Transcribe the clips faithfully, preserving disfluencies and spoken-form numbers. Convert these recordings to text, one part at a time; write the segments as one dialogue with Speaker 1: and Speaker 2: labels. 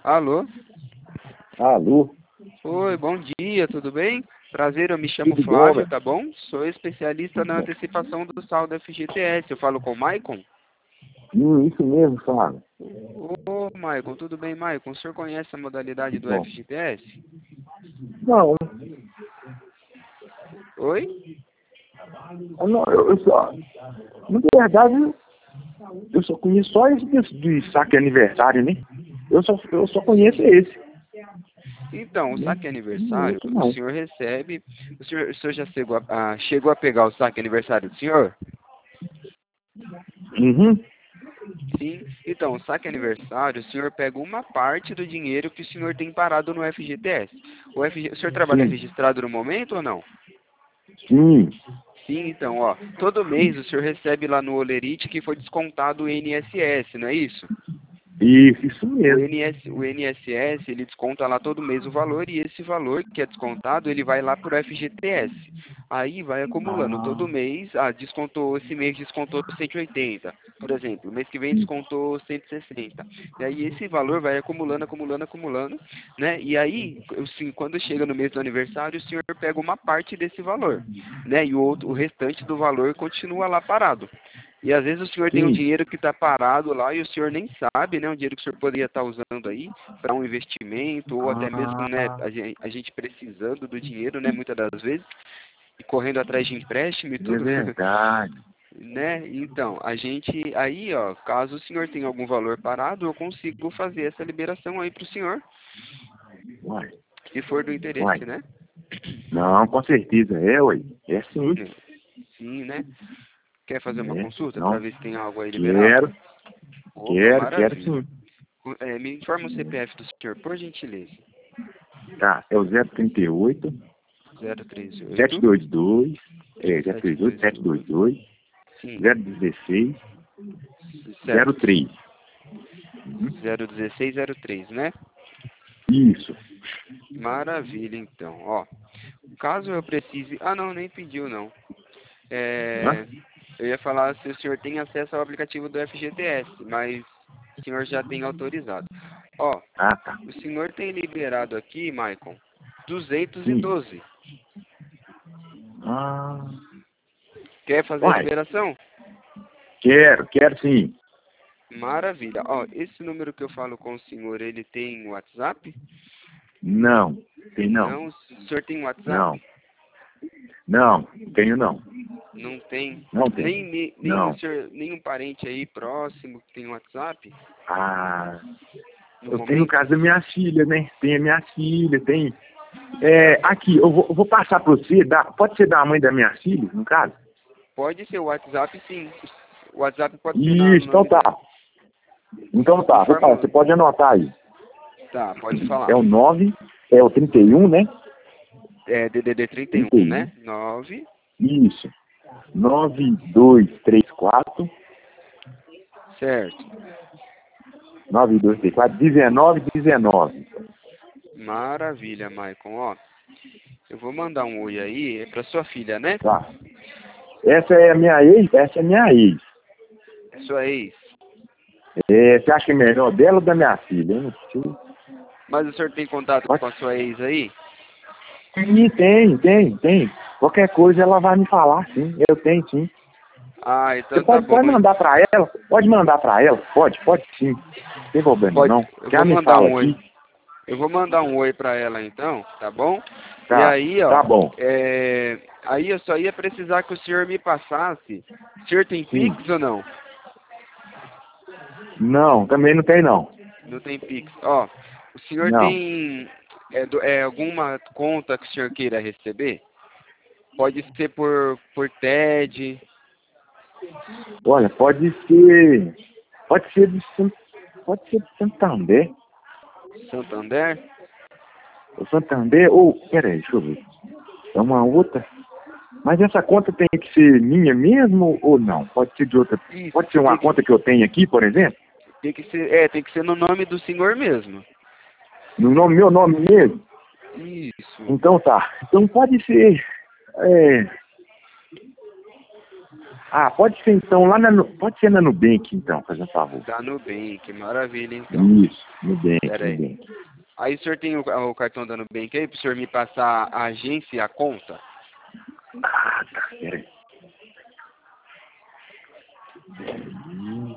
Speaker 1: Alô?
Speaker 2: Alô?
Speaker 1: Oi, bom dia, tudo bem? Prazer, eu me chamo
Speaker 2: Tudo bom,
Speaker 1: Flávio,
Speaker 2: velho?
Speaker 1: tá bom? Sou especialista na antecipação do saldo F G T S. Eu falo com o Maicon?
Speaker 2: Hum, isso mesmo, Flávio.
Speaker 1: Ô, Maicon, tudo bem, Maicon? O senhor conhece a modalidade do
Speaker 2: Bom.
Speaker 1: F G T S?
Speaker 2: Não,
Speaker 1: Oi?
Speaker 2: eu, não, eu, eu só... Na verdade, eu só conheço só esse de, de saque aniversário, né? Eu só, eu só conheço esse.
Speaker 1: Então, o saque
Speaker 2: Não,
Speaker 1: aniversário,
Speaker 2: outro
Speaker 1: o
Speaker 2: não.
Speaker 1: senhor recebe... O senhor, o senhor já chegou a, a- chegou a pegar o saque aniversário do senhor?
Speaker 2: Uhum.
Speaker 1: Sim. Então, o saque aniversário, o senhor pega uma parte do dinheiro que o senhor tem parado no F G T S. O, F G... o senhor trabalha
Speaker 2: Sim.
Speaker 1: registrado no momento ou não?
Speaker 2: Sim.
Speaker 1: Sim, então, ó, todo mês o senhor recebe lá no Olerite que foi descontado o I N S S, não é isso?
Speaker 2: Isso, isso
Speaker 1: O
Speaker 2: mesmo.
Speaker 1: I N S, o I N S S, ele desconta lá todo mês o valor e esse valor que é descontado, ele vai lá para o F G T S. Aí vai acumulando
Speaker 2: Ah,
Speaker 1: todo mês, ah, descontou, esse mês descontou cento e oitenta, por exemplo, mês que vem
Speaker 2: sim.
Speaker 1: descontou cento e sessenta. E aí esse valor vai acumulando, acumulando, acumulando, né? E aí, assim, quando chega no mês do aniversário, o senhor pega uma parte desse valor, né? E o outro, o restante do valor continua lá parado. E às vezes o senhor tem um
Speaker 2: Sim.
Speaker 1: dinheiro que está parado lá e o senhor nem sabe, né? Um dinheiro que o senhor poderia estar usando aí para um investimento ou até mesmo, né?
Speaker 2: Ah,
Speaker 1: A gente, a gente precisando do dinheiro, né? Muitas das vezes e correndo atrás de empréstimo e
Speaker 2: é
Speaker 1: tudo,
Speaker 2: verdade.
Speaker 1: né? Então, a gente aí, ó, caso o senhor tenha algum valor parado, eu consigo fazer essa liberação aí para o senhor,
Speaker 2: Uai,
Speaker 1: se for do
Speaker 2: uai.
Speaker 1: interesse, né?
Speaker 2: Não, com certeza. É, ué. É sim.
Speaker 1: É, sim, né? Quer fazer uma
Speaker 2: É.
Speaker 1: consulta para
Speaker 2: Não.
Speaker 1: ver se tem algo aí liberado?
Speaker 2: Quero,
Speaker 1: Opa,
Speaker 2: quero, quero
Speaker 1: maravilha.
Speaker 2: sim.
Speaker 1: É, me informa o C P F do senhor, por gentileza.
Speaker 2: Tá, é o zero trinta e oito,
Speaker 1: zero três
Speaker 2: sete
Speaker 1: oito
Speaker 2: dois dois, é, zero
Speaker 1: sete
Speaker 2: três oito,
Speaker 1: dois
Speaker 2: sete dois
Speaker 1: dois
Speaker 2: dois,
Speaker 1: Sim,
Speaker 2: zero dezesseis, zero
Speaker 1: certo.
Speaker 2: três.
Speaker 1: zero um seis zero três, né?
Speaker 2: Isso.
Speaker 1: Maravilha, então. Ó, caso eu precise... Ah, não, nem pediu, não.
Speaker 2: Hã?
Speaker 1: É... Eu ia falar se o senhor tem acesso ao aplicativo do F G T S, mas o senhor já tem autorizado. Ó,
Speaker 2: Ah, tá.
Speaker 1: o senhor tem liberado aqui, Maicon, duzentos e
Speaker 2: Sim.
Speaker 1: doze.
Speaker 2: Ah,
Speaker 1: Quer fazer a
Speaker 2: uai,
Speaker 1: liberação?
Speaker 2: quero, quero sim.
Speaker 1: Maravilha. Ó, esse número que eu falo com o senhor, ele tem WhatsApp?
Speaker 2: Não, tem não.
Speaker 1: Não? O senhor tem
Speaker 2: Não,
Speaker 1: WhatsApp?
Speaker 2: não, tenho não.
Speaker 1: Não tem?
Speaker 2: Não tem.
Speaker 1: Nem, nem, nem o
Speaker 2: Não.
Speaker 1: senhor, nenhum parente aí próximo que tem WhatsApp
Speaker 2: Ah,
Speaker 1: no
Speaker 2: eu tenho o
Speaker 1: momento?
Speaker 2: caso da minha filha, né? Tem a minha filha, tem. É, aqui, eu vou, eu vou passar para você, dá, pode ser da mãe da minha filha, no caso?
Speaker 1: Pode ser o WhatsApp, sim. O WhatsApp pode ser na, no
Speaker 2: Isso, então
Speaker 1: nome
Speaker 2: tá.
Speaker 1: dela.
Speaker 2: Então tá, vou falar,
Speaker 1: Informa.
Speaker 2: você pode anotar aí.
Speaker 1: Tá, pode falar.
Speaker 2: É o nove, é o trinta e um, né?
Speaker 1: É D D D trinta e um,
Speaker 2: trinta e um.
Speaker 1: né? Nove.
Speaker 2: Isso. nove dois três quatro,
Speaker 1: Certo.
Speaker 2: nove dois três quatro, dezenove dezenove.
Speaker 1: Maravilha, Maicon. Ó, eu vou mandar um oi aí, é pra sua filha, né?
Speaker 2: Tá. Essa é a minha ex, essa é a minha ex.
Speaker 1: É sua ex.
Speaker 2: É, você acha que é melhor dela ou da minha filha? Eu não sei.
Speaker 1: Mas o senhor tem contato
Speaker 2: Pode
Speaker 1: com a sua ex aí?
Speaker 2: sim, tem, tem, tem. Qualquer coisa ela vai me falar, sim. Eu tenho, sim.
Speaker 1: Ah,
Speaker 2: Você
Speaker 1: então tá
Speaker 2: pode,
Speaker 1: bom.
Speaker 2: pode mandar pra ela? Pode mandar pra ela? Pode, pode sim. Não tem problema
Speaker 1: Pode,
Speaker 2: não.
Speaker 1: eu
Speaker 2: Já
Speaker 1: vou
Speaker 2: me
Speaker 1: mandar
Speaker 2: fala
Speaker 1: um
Speaker 2: aqui.
Speaker 1: oi. Eu vou mandar um oi pra ela então, tá bom? E
Speaker 2: Tá,
Speaker 1: aí, ó,
Speaker 2: tá bom.
Speaker 1: é... aí eu só ia precisar que o senhor me passasse. O senhor tem
Speaker 2: Sim.
Speaker 1: Pix ou não?
Speaker 2: Não, também não tem não.
Speaker 1: Não tem Pix. Ó, o senhor
Speaker 2: Não.
Speaker 1: tem é, do- é, alguma conta que o senhor queira receber? Pode ser por, por TED,
Speaker 2: Olha, pode ser. Pode ser de San- pode ser de Santander.
Speaker 1: Santander.
Speaker 2: O Santander, ou. Pera aí, deixa eu ver. É uma outra. Mas essa conta tem que ser minha mesmo ou não? Pode ser de outra. Pode ser
Speaker 1: Isso,
Speaker 2: uma
Speaker 1: tem que,
Speaker 2: conta que eu tenho aqui, por exemplo?
Speaker 1: tem que ser, é, tem que ser no nome do senhor mesmo.
Speaker 2: No nome, meu nome mesmo?
Speaker 1: Isso.
Speaker 2: Então tá. Então pode ser. É, Ah, pode ser então lá na... Nu- Pode ser na Nubank, então, fazendo um favor.
Speaker 1: Da Nubank, maravilha, então.
Speaker 2: Isso, Nubank,
Speaker 1: Pera aí.
Speaker 2: Nubank.
Speaker 1: Aí o senhor tem o, o cartão da Nubank aí, para o senhor me passar a agência e a conta?
Speaker 2: Ah, tá, peraí. Hum,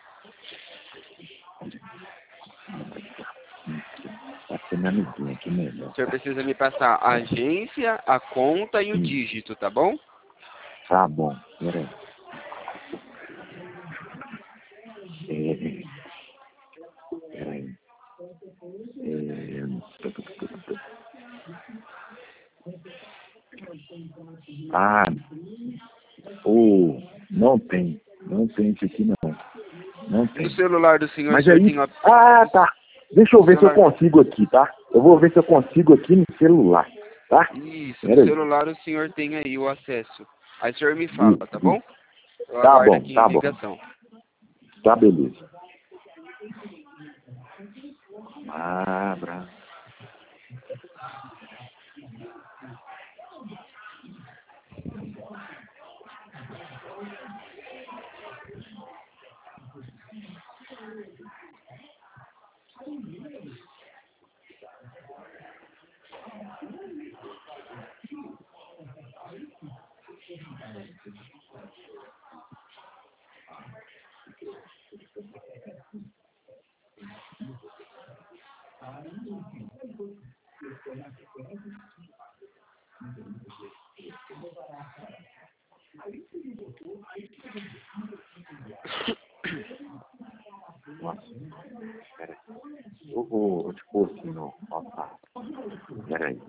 Speaker 2: Pode ser na Nubank, melhor.
Speaker 1: O senhor precisa me passar a agência, a conta e o
Speaker 2: Hum.
Speaker 1: dígito, tá bom?
Speaker 2: Tá bom, peraí. É, peraí. É, ah, oh, não tem. Não tem isso aqui, não. Não
Speaker 1: No
Speaker 2: tem.
Speaker 1: celular do senhor, o
Speaker 2: Mas
Speaker 1: senhor
Speaker 2: aí...
Speaker 1: tem uma...
Speaker 2: Ah, tá. Deixa eu
Speaker 1: no
Speaker 2: ver se eu
Speaker 1: celular...
Speaker 2: consigo aqui, tá? Eu vou ver se eu consigo aqui no celular, tá?
Speaker 1: Isso, no
Speaker 2: Peraí.
Speaker 1: celular o senhor tem aí o acesso. Aí o senhor me fala,
Speaker 2: Isso,
Speaker 1: tá
Speaker 2: isso.
Speaker 1: bom? Eu
Speaker 2: Tá
Speaker 1: aguardo
Speaker 2: bom,
Speaker 1: aqui em
Speaker 2: tá bom.
Speaker 1: ligação.
Speaker 2: Tá, beleza. Ah, bravo. Nossa, peraí. Eu vou, vou te pôr aqui no WhatsApp. Peraí.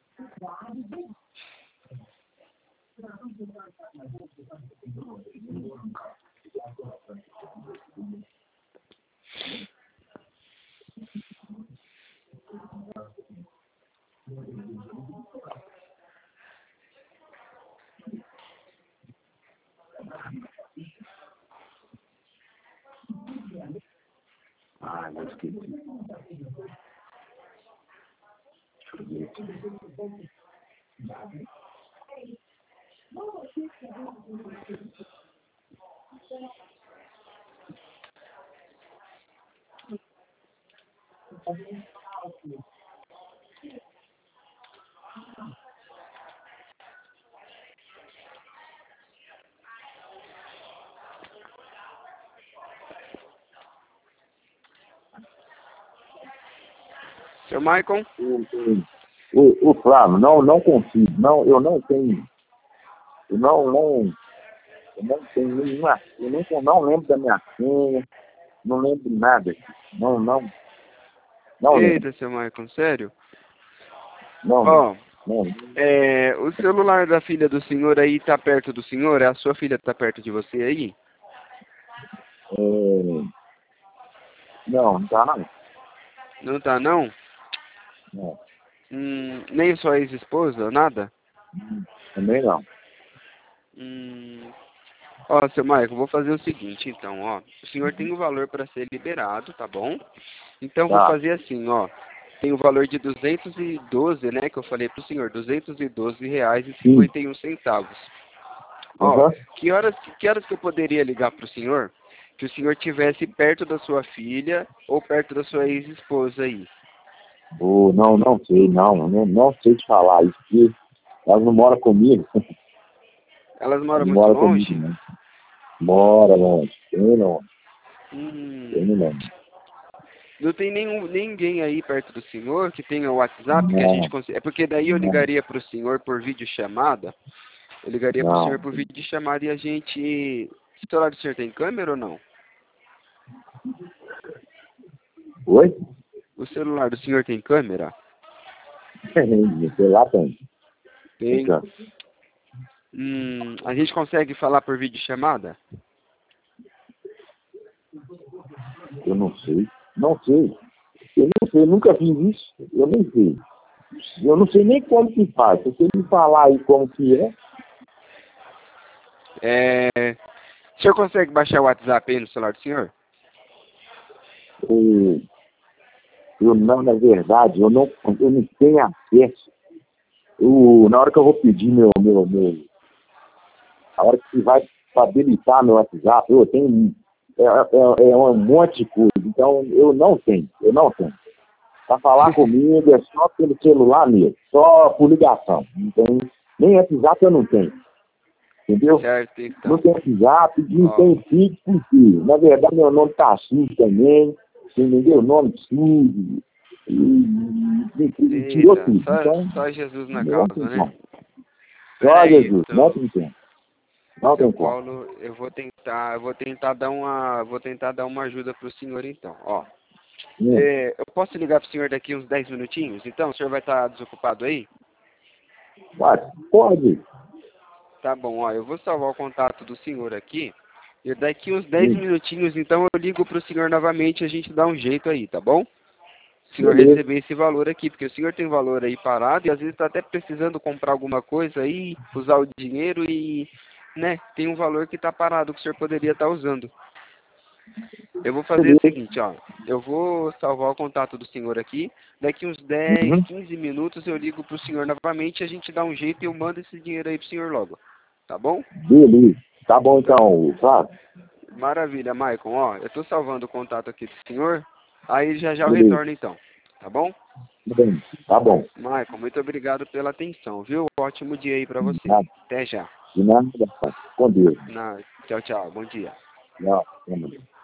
Speaker 2: Ah, eu esqueci. Deixa eu ver aqui.
Speaker 1: Seu Maicon?
Speaker 2: Ô, ô, Flávio, não, não consigo. Não, eu não tenho. Eu não, não, eu não tenho nenhuma. Eu nem, eu não lembro da minha senha. Não lembro nada. Não, não. Não lembro.
Speaker 1: Eita, seu Maicon, sério?
Speaker 2: Não lembro.
Speaker 1: Ó,
Speaker 2: Não lembro.
Speaker 1: é, o celular da filha do senhor aí tá perto do senhor? A sua filha tá perto de você aí?
Speaker 2: É, não, não tá não.
Speaker 1: Não tá, não?
Speaker 2: Não.
Speaker 1: Hum, nem sua ex-esposa, nada?
Speaker 2: Hum, Também não.
Speaker 1: Hum, ó, seu Maicon, vou fazer o seguinte, então, ó. O senhor tem o valor para ser liberado, tá bom? Então, vou
Speaker 2: Tá.
Speaker 1: fazer assim, ó. Tem o valor de duzentos e doze, né, que eu falei pro senhor, duzentos e doze reais e cinquenta e um centavos. Ó,
Speaker 2: Uhum.
Speaker 1: que horas, que horas que eu poderia ligar pro senhor? Que o senhor tivesse perto da sua filha ou perto da sua ex-esposa aí.
Speaker 2: Oh, não, não sei, não. Não, não sei te falar isso. Porque elas não moram comigo.
Speaker 1: Elas
Speaker 2: Elas
Speaker 1: moram
Speaker 2: não
Speaker 1: muito
Speaker 2: moram comigo,
Speaker 1: longe?
Speaker 2: não. Mora longe. Tem não. Tem
Speaker 1: Hum,
Speaker 2: não.
Speaker 1: não tem nenhum, ninguém aí perto do senhor que tenha o WhatsApp que a gente
Speaker 2: Não,
Speaker 1: consiga. É porque daí eu
Speaker 2: não,
Speaker 1: ligaria pro senhor por videochamada. Eu ligaria pro senhor
Speaker 2: não.
Speaker 1: por videochamada e a gente. O celular do senhor tem câmera ou não?
Speaker 2: Oi?
Speaker 1: O celular do senhor tem câmera?
Speaker 2: Sei lá, tem. Tem
Speaker 1: Tem.
Speaker 2: cá.
Speaker 1: Hum, a gente consegue falar por videochamada?
Speaker 2: Eu não sei. Não sei. Eu não sei, nunca fiz isso. Eu nem sei. Eu não sei nem como que faz. Se você me falar aí como que é,
Speaker 1: É... O senhor consegue baixar o WhatsApp aí no celular do senhor?
Speaker 2: eu, eu não, na verdade, eu não, eu não tenho acesso. Eu, na hora que eu vou pedir meu, meu, meu, a hora que vai habilitar meu WhatsApp, eu tenho é, é, é um monte de coisa, então eu não tenho, eu não tenho. Para falar comigo é só pelo celular mesmo, só por ligação. Não tem, nem WhatsApp eu não tenho. Entendeu?
Speaker 1: Certo, então.
Speaker 2: Não tem WhatsApp, não
Speaker 1: Ó,
Speaker 2: tem feed, por quê? Na verdade, meu nome tá sujo também, entendeu? Nome sujo, e, e, e tirou
Speaker 1: eita,
Speaker 2: tudo.
Speaker 1: só,
Speaker 2: Então,
Speaker 1: só Jesus na
Speaker 2: não tem
Speaker 1: causa, né?
Speaker 2: como.
Speaker 1: Pera
Speaker 2: Só
Speaker 1: aí,
Speaker 2: Jesus, não
Speaker 1: seu,
Speaker 2: tem como. Não
Speaker 1: seu
Speaker 2: tem como.
Speaker 1: Paulo, eu vou tentar, eu vou tentar dar uma, vou tentar dar uma ajuda pro senhor então, ó.
Speaker 2: Hum.
Speaker 1: É, eu posso ligar pro senhor daqui uns dez minutinhos? Então, o senhor vai estar desocupado aí?
Speaker 2: Mas, pode.
Speaker 1: Tá bom, ó, eu vou salvar o contato do senhor aqui. E daqui uns dez
Speaker 2: Sim.
Speaker 1: minutinhos, então, eu ligo pro senhor novamente e a gente dá um jeito aí, tá bom? O senhor
Speaker 2: Beleza.
Speaker 1: receber esse valor aqui, porque o senhor tem valor aí parado e às vezes está até precisando comprar alguma coisa aí, usar o dinheiro e, né, tem um valor que está parado que o senhor poderia estar usando. Eu vou fazer o
Speaker 2: Beleza.
Speaker 1: seguinte, ó, eu vou salvar o contato do senhor aqui, daqui uns dez,
Speaker 2: Uhum.
Speaker 1: quinze minutos eu ligo pro senhor novamente e a gente dá um jeito e eu mando esse dinheiro aí pro senhor logo, tá bom?
Speaker 2: Beleza. Tá bom então, Flávio.
Speaker 1: Maravilha, Maicon, ó, eu tô salvando o contato aqui do senhor, aí já já eu
Speaker 2: Beleza.
Speaker 1: retorno então, tá bom?
Speaker 2: Tá bom. Tá bom.
Speaker 1: Maicon, muito obrigado pela atenção, viu? Ótimo dia aí pra
Speaker 2: De
Speaker 1: você.
Speaker 2: nada.
Speaker 1: Até já.
Speaker 2: De nada. Com Deus.
Speaker 1: Na... Tchau, tchau. Bom dia.
Speaker 2: Tchau. Tchau.